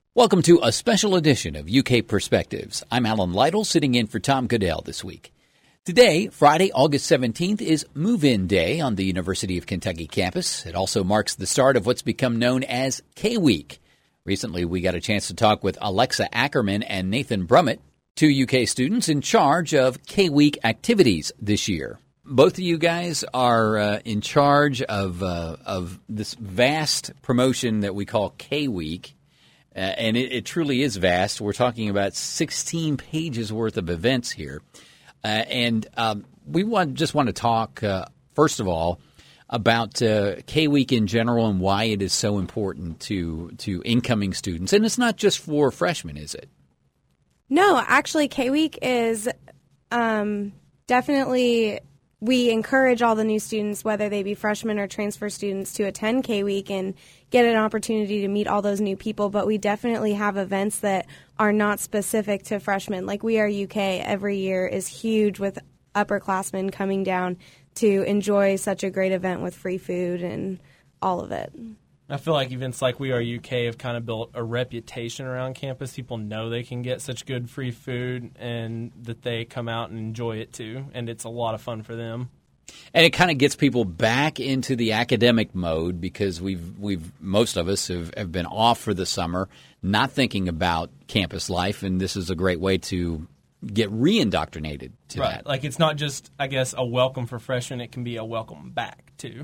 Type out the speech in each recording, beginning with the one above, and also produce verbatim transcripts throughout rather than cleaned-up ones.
Welcome to a special edition of U K Perspectives. I'm Alan Lytle, sitting in for Tom Goodell this week. Today, Friday, August seventeenth, is Move-In Day on the University of Kentucky campus. It also marks the start of what's become known as K-Week. Recently, we got a chance to talk with Alexa Ackerman and Nathan Brummett, two U K students in charge of K-Week activities this year. Both of you guys are uh, in charge of uh, of this vast promotion that we call K-Week. Uh, and it, it truly is vast. We're talking about sixteen pages worth of events here. Uh, and um, we want, just want to talk, uh, first of all, about uh, K-Week in general and why it is so important to, to incoming students. And it's not just for freshmen, is it? No, actually, K-Week is um, definitely – we encourage all the new students, whether they be freshmen or transfer students, to attend K-Week and get an opportunity to meet all those new people. But we definitely have events that are not specific to freshmen. Like We Are U K every year is huge with upperclassmen coming down to enjoy such a great event with free food and all of it. I feel like events like We Are U K have kind of built a reputation around campus. People know they can get such good free food and that they come out and enjoy it too, and it's a lot of fun for them. And it kind of gets people back into the academic mode because we've we've most of us have, have been off for the summer, not thinking about campus life, and this is a great way to get re-indoctrinated to right. that. Like it's not just, I guess, a welcome for freshmen, it can be a welcome back too.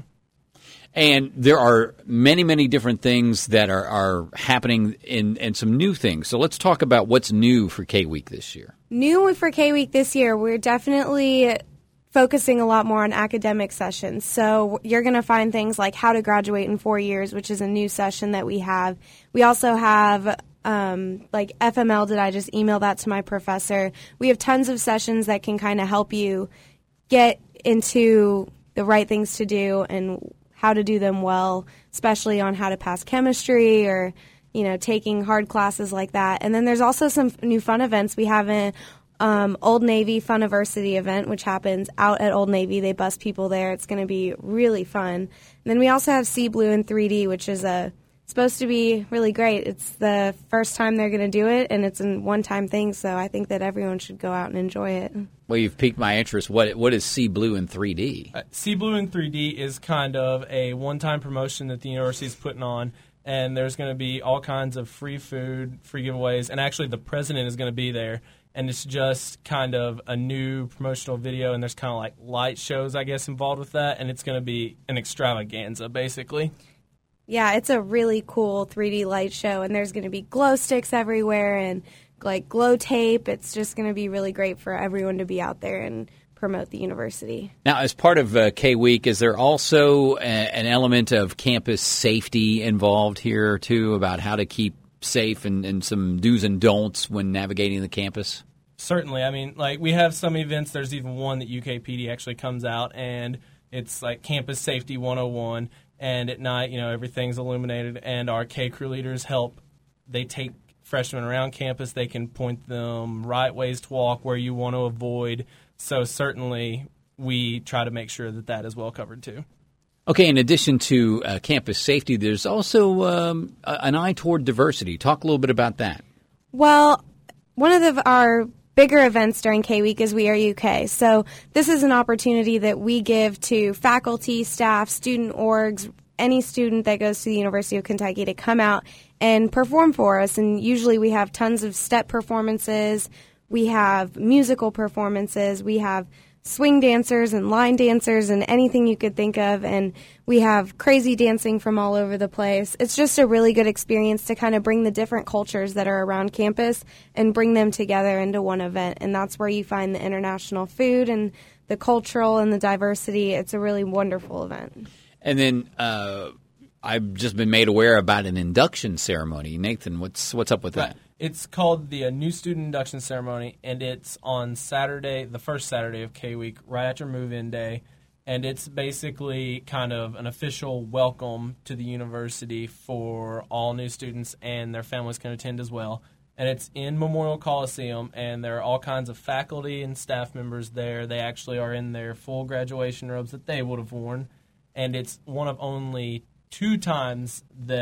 And there are many, many different things that are, are happening in, and some new things. So let's talk about what's new for K-Week this year. New for K-Week this year, we're definitely focusing a lot more on academic sessions. So you're going to find things like How to Graduate in Four Years, which is a new session that we have. We also have um, like F M L, did I just email that to my professor? We have tons of sessions that can kind of help you get into the right things to do and how to do them well, especially on how to pass chemistry or, you know, taking hard classes like that. And then there's also some new fun events. We have an um, Old Navy Funiversity event, which happens out at Old Navy. They bus people there. It's going to be really fun. And then we also have Sea Blue in three D, which is a supposed to be really great. It's the first time they're going to do it, and it's a one-time thing, so I think that everyone should go out and enjoy it. Well, you've piqued my interest. What What is Sea Blue in three D? Uh, Sea Blue in three D is kind of a one-time promotion that the university is putting on, and there's going to be all kinds of free food, free giveaways, and actually the president is going to be there, and it's just kind of a new promotional video, and there's kind of like light shows, I guess, involved with that, and it's going to be an extravaganza, basically. Yeah, it's a really cool three D light show, and there's going to be glow sticks everywhere and like glow tape. It's just going to be really great for everyone to be out there and promote the university. Now, as part of uh, K-Week, is there also a, an element of campus safety involved here, too, about how to keep safe and, and some do's and don'ts when navigating the campus? Certainly. I mean, like we have some events. There's even one that U K P D actually comes out, and it's like Campus Safety one oh one. And at night, you know, everything's illuminated, and our K-Crew leaders help. They take freshmen around campus. They can point them right ways to walk, where you want to avoid. So certainly we try to make sure that that is well covered, too. Okay, in addition to uh, campus safety, there's also um, an eye toward diversity. Talk a little bit about that. Well, one of the, our bigger events during K-Week is We Are U K. So this is an opportunity that we give to faculty, staff, student orgs, any student that goes to the University of Kentucky to come out and perform for us. And usually we have tons of step performances. We have musical performances. We have swing dancers and line dancers and anything you could think of. And we have crazy dancing from all over the place. It's just a really good experience to kind of bring the different cultures that are around campus and bring them together into one event. And that's where you find the international food and the cultural and the diversity. It's a really wonderful event. And then uh, I've just been made aware about an induction ceremony. Nathan, what's what's up with Right. that? It's called the uh, New Student Induction Ceremony, and it's on Saturday, the first Saturday of K-Week, right after Move-In Day. And it's basically kind of an official welcome to the university for all new students, and their families can attend as well. And it's in Memorial Coliseum, and there are all kinds of faculty and staff members there. They actually are in their full graduation robes that they would have worn. And it's one of only two times that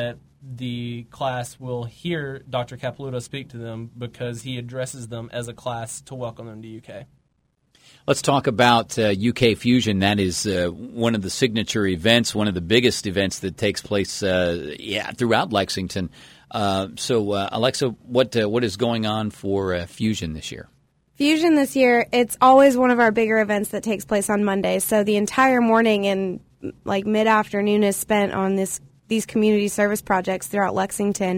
the class will hear Doctor Capilouto speak to them because he addresses them as a class to welcome them to U K. Let's talk about uh, U K Fusion. That is uh, one of the signature events, one of the biggest events that takes place uh, yeah, throughout Lexington. Uh, so, uh, Alexa, what uh, what is going on for uh, Fusion this year? Fusion this year, it's always one of our bigger events that takes place on Mondays. So the entire morning and like mid-afternoon is spent on this these community service projects throughout Lexington.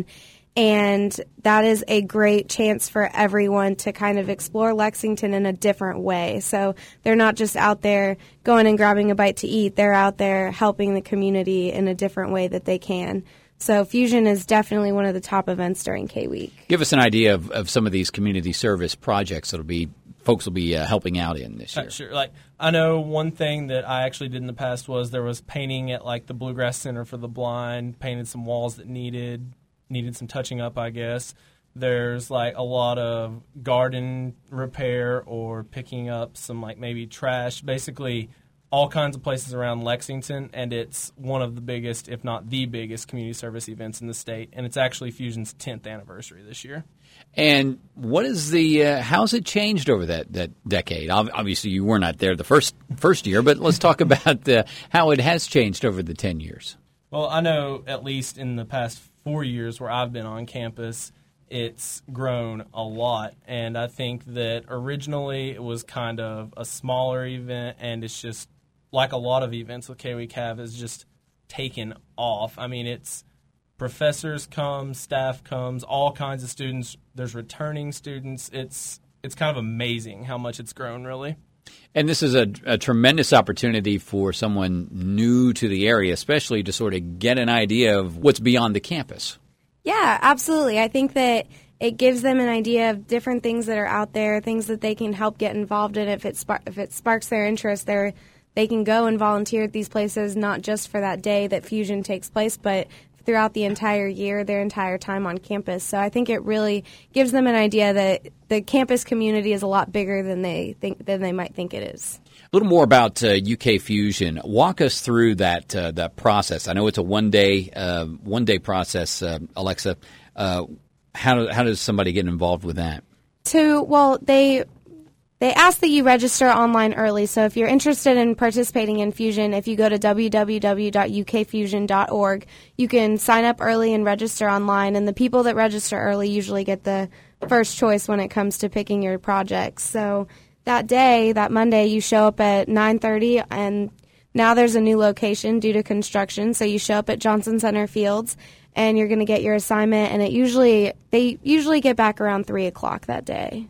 And that is a great chance for everyone to kind of explore Lexington in a different way. So they're not just out there going and grabbing a bite to eat. They're out there helping the community in a different way that they can. So Fusion is definitely one of the top events during K-Week. Give us an idea of, of some of these community service projects that'll be folks will be uh, helping out in this year. Uh, sure. Like I know one thing that I actually did in the past was there was painting at like the Bluegrass Center for the Blind, painted some walls that needed needed some touching up, I guess. There's like a lot of garden repair or picking up some like maybe trash, basically all kinds of places around Lexington, and it's one of the biggest, if not the biggest, community service events in the state, and it's actually Fusion's tenth anniversary this year. And what is the uh, how's it changed over that, that decade? Obviously, you were not there the first first year, but let's talk about uh, how it has changed over the ten years. Well, I know at least in the past four years where I've been on campus, it's grown a lot, and I think that originally it was kind of a smaller event, and it's just like a lot of events with K-Week have is just taken off. I mean, it's professors come, staff comes, all kinds of students. There's returning students. It's it's kind of amazing how much it's grown, really. And this is a, a tremendous opportunity for someone new to the area, especially to sort of get an idea of what's beyond the campus. Yeah, absolutely. I think that it gives them an idea of different things that are out there, things that they can help get involved in. If it spark, if it sparks their interest, they're they can go and volunteer at these places, not just for that day that Fusion takes place, but throughout the entire year, their entire time on campus. So I think it really gives them an idea that the campus community is a lot bigger than they think than they might think it is. A little more about uh, U K Fusion. Walk us through that uh, that process. I know it's a one day uh, one day process. Uh, Alexa, uh, how how does somebody get involved with that? To well, they. They ask that you register online early, so if you're interested in participating in Fusion, if you go to w w w dot u k fusion dot org, you can sign up early and register online, and the people that register early usually get the first choice when it comes to picking your projects. So that day, that Monday, you show up at nine thirty, and now there's a new location due to construction, so you show up at Johnson Center Fields, and you're going to get your assignment, and it usually they usually get back around three o'clock that day.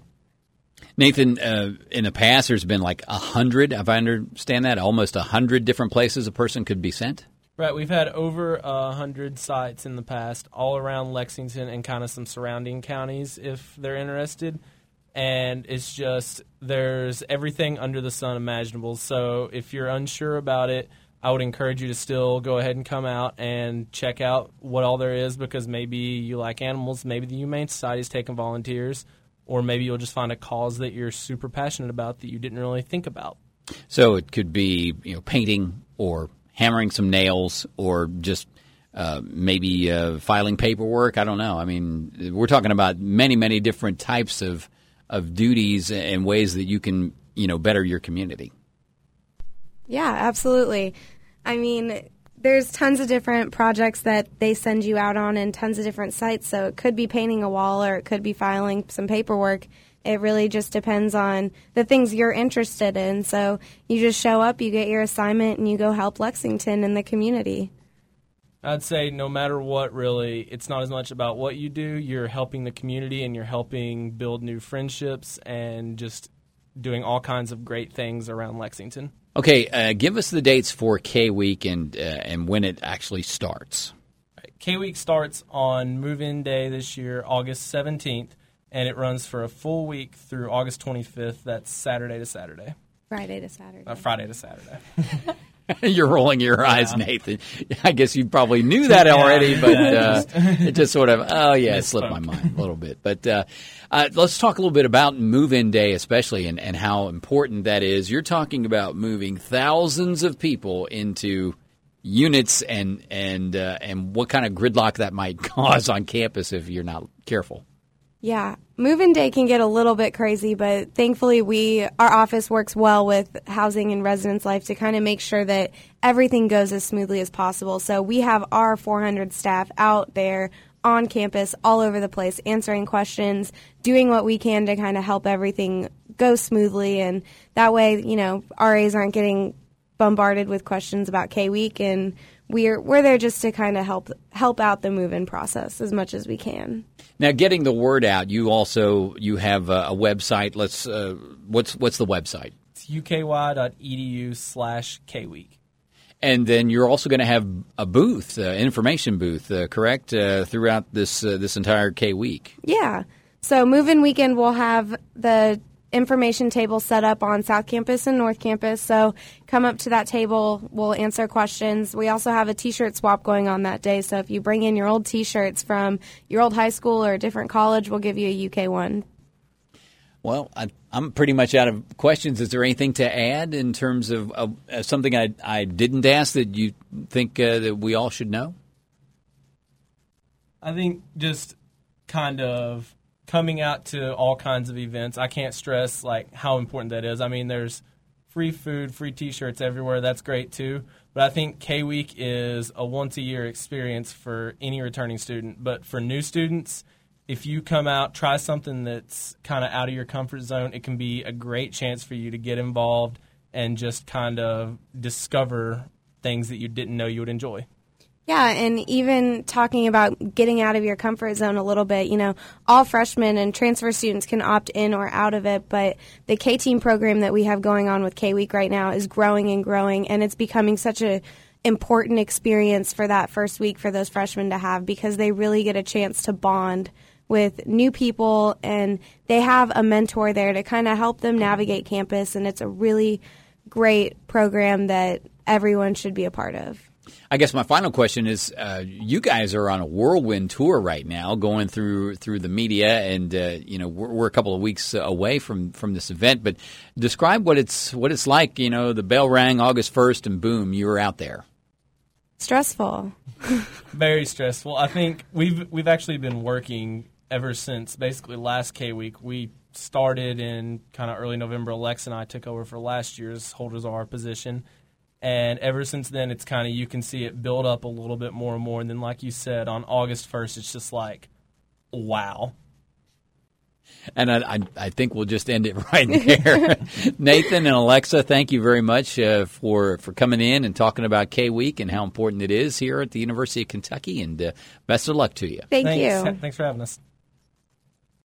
Nathan, uh, in the past, there's been like a hundred, if I understand that, almost a hundred different places a person could be sent? Right. We've had over a hundred sites in the past, all around Lexington and kind of some surrounding counties if they're interested. And it's just, there's everything under the sun imaginable. So if you're unsure about it, I would encourage you to still go ahead and come out and check out what all there is, because maybe you like animals, maybe the Humane Society is taking volunteers, or maybe you'll just find a cause that you're super passionate about that you didn't really think about. So it could be, you know, painting or hammering some nails or just uh, maybe uh, filing paperwork. I don't know. I mean, we're talking about many, many different types of of duties and ways that you can, you know, better your community. Yeah, absolutely. I mean, there's tons of different projects that they send you out on and tons of different sites. So it could be painting a wall or it could be filing some paperwork. It really just depends on the things you're interested in. So you just show up, you get your assignment, and you go help Lexington and the community. I'd say no matter what, really, it's not as much about what you do. You're helping the community and you're helping build new friendships and just doing all kinds of great things around Lexington. Okay, uh, give us the dates for K-Week and uh, and when it actually starts. Right. K-Week starts on Move-In Day this year, August seventeenth, and it runs for a full week through August twenty-fifth. That's Saturday to Saturday. Friday to Saturday. Uh, Friday to Saturday. You're rolling your eyes, yeah. Nathan. I guess you probably knew that already, yeah, but uh, it just sort of, oh, yeah, it slipped my mind a little bit. But uh, uh, let's talk a little bit about Move-In Day especially and, and how important that is. You're talking about moving thousands of people into units and and uh, and what kind of gridlock that might cause on campus if you're not careful. Yeah, move-in day can get a little bit crazy, but thankfully we our office works well with housing and residence life to kind of make sure that everything goes as smoothly as possible. So we have our four hundred staff out there on campus all over the place answering questions, doing what we can to kind of help everything go smoothly, and that way, you know, R As aren't getting bombarded with questions about K-Week, and we're we're there just to kind of help help out the move-in process as much as we can. Now, getting the word out, you also you have a, a website. Let's uh, what's what's the website? It's u k y dot e d u slash k week. And then you're also going to have a booth, uh, information booth, uh, correct, uh, throughout this uh, this entire K-Week. Yeah. So move-in weekend, we'll have the information table set up on South Campus and North Campus. So come up to that table. We'll answer questions. We also have a T-shirt swap going on that day. So if you bring in your old T-shirts from your old high school or a different college, we'll give you a U K one. Well, I, I'm pretty much out of questions. Is there anything to add in terms of uh, something I, I didn't ask that you think uh, that we all should know? I think just kind of coming out to all kinds of events. I can't stress like how important that is. I mean, there's free food, free T-shirts everywhere. That's great too. But I think K-Week is a once-a-year experience for any returning student. But for new students, if you come out, try something that's kind of out of your comfort zone, it can be a great chance for you to get involved and just kind of discover things that you didn't know you would enjoy. Yeah, and even talking about getting out of your comfort zone a little bit, you know, all freshmen and transfer students can opt in or out of it, but the K-Team program that we have going on with K-Week right now is growing and growing, and it's becoming such a important experience for that first week for those freshmen to have because they really get a chance to bond with new people, and they have a mentor there to kind of help them navigate campus, and it's a really great program that everyone should be a part of. I guess my final question is, uh, you guys are on a whirlwind tour right now, going through through the media, and uh, you know we're, we're a couple of weeks away from, from this event. But describe what it's what it's like. You know, the bell rang August first, and boom, you were out there. Stressful. Very stressful. I think we've we've actually been working ever since basically last K-Week. We started in kind of early November. Alexa and I took over for last year's holders of our position. And ever since then, it's kind of, you can see it build up a little bit more and more. And then, like you said, on August first, it's just like, wow. And I, I, I think we'll just end it right there. Nathan and Alexa, thank you very much uh, for, for coming in and talking about K-Week and how important it is here at the University of Kentucky. And uh, best of luck to you. Thank Thanks. you. Thanks for having us.